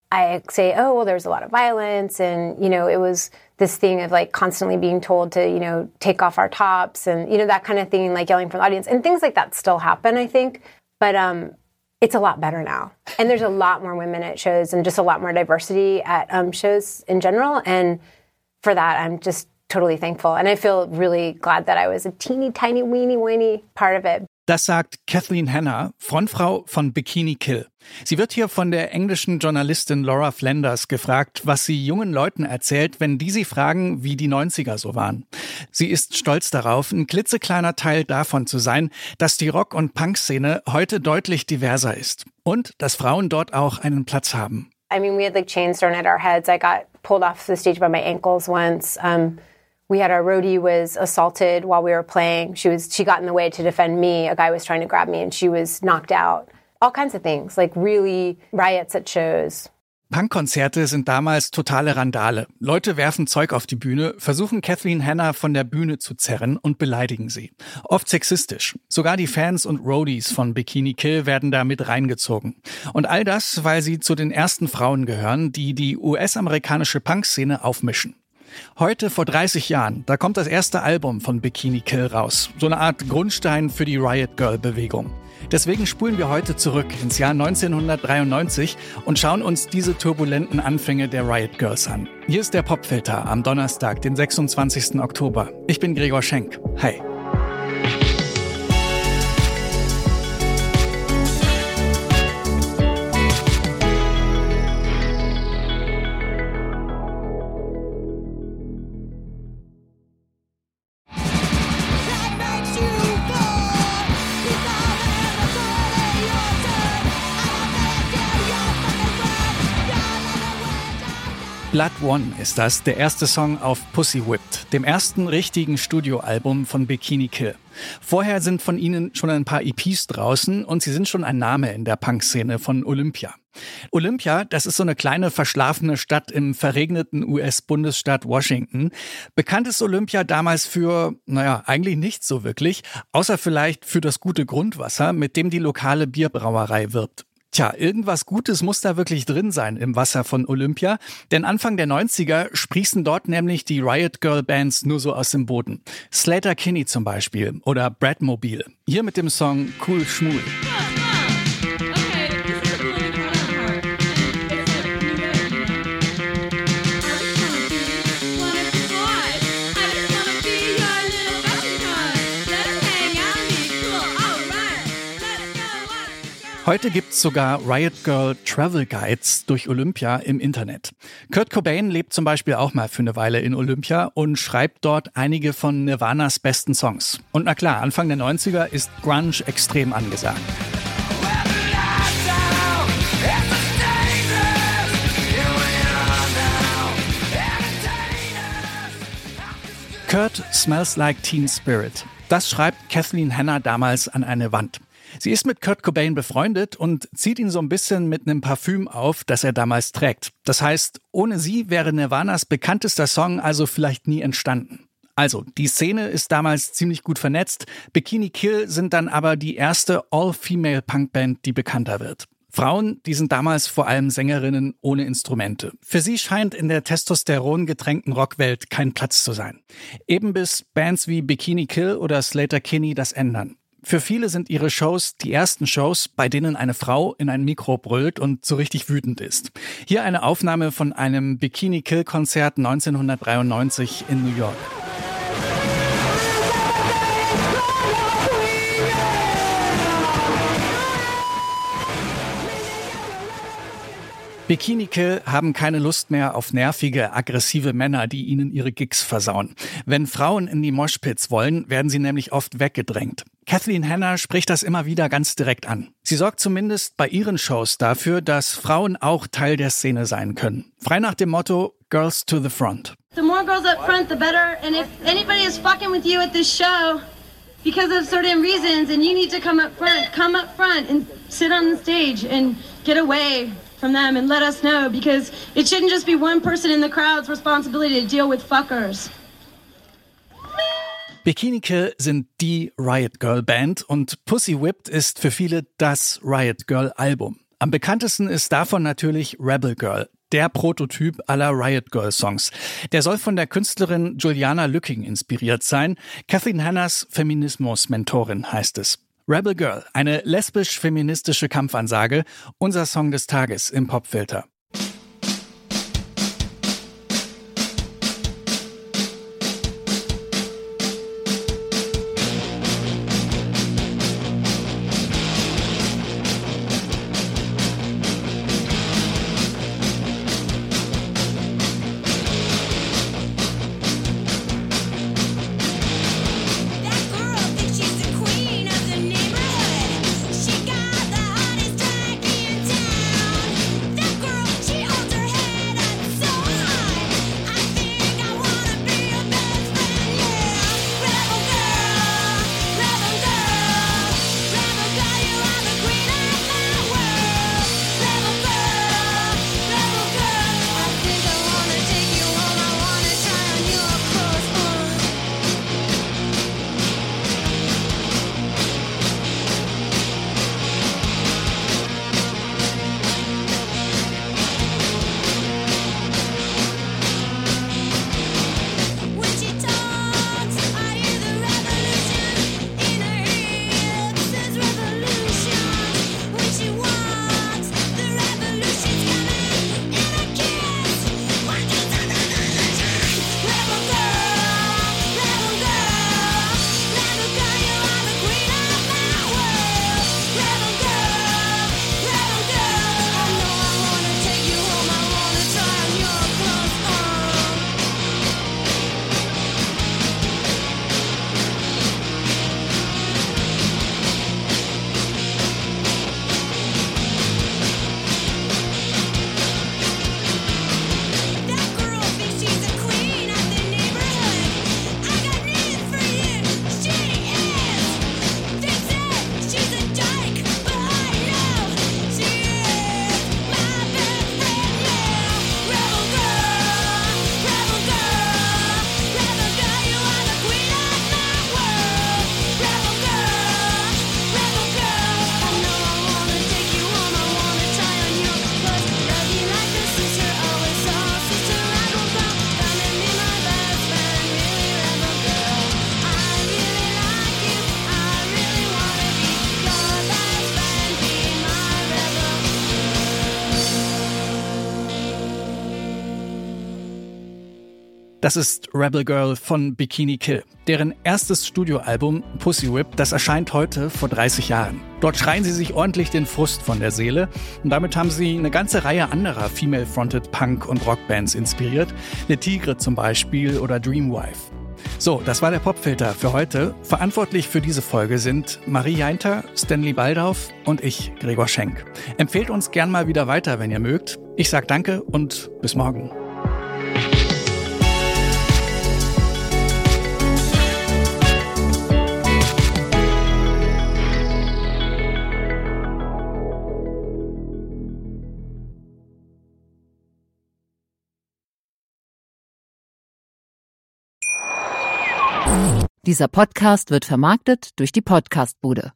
I say, oh, well, there's a lot of violence. And, it was this thing of like constantly being told to, take off our tops and, that kind of thing, like yelling from the audience. And things like that still happen, I think. But it's a lot better now. And there's a lot more women at shows and just a lot more diversity at shows in general. And for that, I'm just totally thankful. And I feel really glad that I was a teeny, tiny, weeny part of it. Das sagt Kathleen Hanna, Frontfrau von Bikini Kill. Sie wird hier von der englischen Journalistin Laura Flanders gefragt, was sie jungen Leuten erzählt, wenn die sie fragen, wie die 90er so waren. Sie ist stolz darauf, ein klitzekleiner Teil davon zu sein, dass die Rock- und Punk-Szene heute deutlich diverser ist. Und dass Frauen dort auch einen Platz haben. I mean, we had like chains thrown at our heads. I got pulled off the stage by my ankles once. We had our roadie was assaulted while we were playing. She got in the way to defend me. A guy was trying to grab me and she was knocked out. All kinds of things, like really riots at shows. Punkkonzerte sind damals totale Randale. Leute werfen Zeug auf die Bühne, versuchen Kathleen Hanna von der Bühne zu zerren und beleidigen sie. Oft sexistisch. Sogar die Fans und Roadies von Bikini Kill werden da mit reingezogen. Und all das, weil sie zu den ersten Frauen gehören, die US-amerikanische Punkszene aufmischen. Heute, vor 30 Jahren, da kommt das erste Album von Bikini Kill raus. So eine Art Grundstein für die Riot Girl-Bewegung. Deswegen spulen wir heute zurück ins Jahr 1993 und schauen uns diese turbulenten Anfänge der Riot Girls an. Hier ist der Popfilter am Donnerstag, den 26. Oktober. Ich bin Gregor Schenk. Hi. Blood One ist das, der erste Song auf Pussy Whipped, dem ersten richtigen Studioalbum von Bikini Kill. Vorher sind von ihnen schon ein paar EPs draußen und sie sind schon ein Name in der Punkszene von Olympia. Olympia, das ist so eine kleine verschlafene Stadt im verregneten US-Bundesstaat Washington. Bekannt ist Olympia damals für, eigentlich nichts so wirklich, außer vielleicht für das gute Grundwasser, mit dem die lokale Bierbrauerei wirbt. Tja, irgendwas Gutes muss da wirklich drin sein im Wasser von Olympia, denn Anfang der 90er sprießen dort nämlich die Riot Girl Bands nur so aus dem Boden. Sleater-Kinney zum Beispiel oder Bradmobile. Hier mit dem Song Cool Schmul. Heute gibt's sogar Riot Girl Travel Guides durch Olympia im Internet. Kurt Cobain lebt zum Beispiel auch mal für eine Weile in Olympia und schreibt dort einige von Nirvanas besten Songs. Und na klar, Anfang der 90er ist Grunge extrem angesagt. Kurt smells like Teen Spirit. Das schreibt Kathleen Hanna damals an eine Wand. Sie ist mit Kurt Cobain befreundet und zieht ihn so ein bisschen mit einem Parfüm auf, das er damals trägt. Das heißt, ohne sie wäre Nirvanas bekanntester Song also vielleicht nie entstanden. Also, die Szene ist damals ziemlich gut vernetzt. Bikini Kill sind dann aber die erste All-Female-Punkband, die bekannter wird. Frauen, die sind damals vor allem Sängerinnen ohne Instrumente. Für sie scheint in der testosterongetränkten Rockwelt kein Platz zu sein. Eben bis Bands wie Bikini Kill oder Sleater-Kinney das ändern. Für viele sind ihre Shows die ersten Shows, bei denen eine Frau in ein Mikro brüllt und so richtig wütend ist. Hier eine Aufnahme von einem Bikini-Kill-Konzert 1993 in New York. Bikini Kill haben keine Lust mehr auf nervige, aggressive Männer, die ihnen ihre Gigs versauen. Wenn Frauen in die Moshpits wollen, werden sie nämlich oft weggedrängt. Kathleen Hanna spricht das immer wieder ganz direkt an. Sie sorgt zumindest bei ihren Shows dafür, dass Frauen auch Teil der Szene sein können. Frei nach dem Motto Girls to the Front. The more girls up front, the better. And if anybody is fucking with you at this show because of certain reasons and you need to come up front and sit on the stage and get away from them and let us know, because it shouldn't just be one person in the crowd's responsibility to deal with fuckers. Bikini Kill sind die Riot Girl Band und Pussy Whipped ist für viele das Riot Girl Album. Am bekanntesten ist davon natürlich Rebel Girl, der Prototyp aller Riot Girl Songs. Der soll von der Künstlerin Juliana Lücking inspiriert sein. Kathleen Hannahs Feminismus-Mentorin heißt es. Rebel Girl, eine lesbisch-feministische Kampfansage, unser Song des Tages im Popfilter. Das ist Rebel Girl von Bikini Kill. Deren erstes Studioalbum Pussy Whip, das erscheint heute vor 30 Jahren. Dort schreien sie sich ordentlich den Frust von der Seele und damit haben sie eine ganze Reihe anderer female-fronted Punk- und Rockbands inspiriert. Le Tigre zum Beispiel oder Dreamwife. So, das war der Popfilter für heute. Verantwortlich für diese Folge sind Marie Jainter, Stanley Baldauf und ich, Gregor Schenk. Empfehlt uns gern mal wieder weiter, wenn ihr mögt. Ich sag danke und bis morgen. Dieser Podcast wird vermarktet durch die Podcastbude.